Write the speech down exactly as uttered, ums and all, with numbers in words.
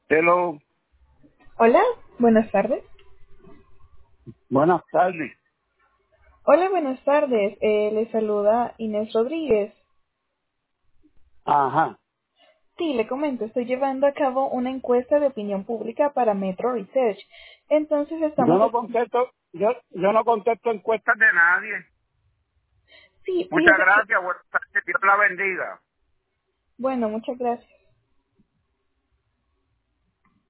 Hello, Hola, buenas tardes. buenas tardes. Hola, buenas tardes. Eh, le saluda Inés Rodríguez. Ajá. Sí, le comento, estoy llevando a cabo una encuesta de opinión pública para Metro Research. Entonces Yo estamos... no contesto, yo, yo no contesto encuestas de nadie. Sí, Muchas fíjese que... gracias, buenas tardes, Dios la bendiga. Bueno, muchas gracias.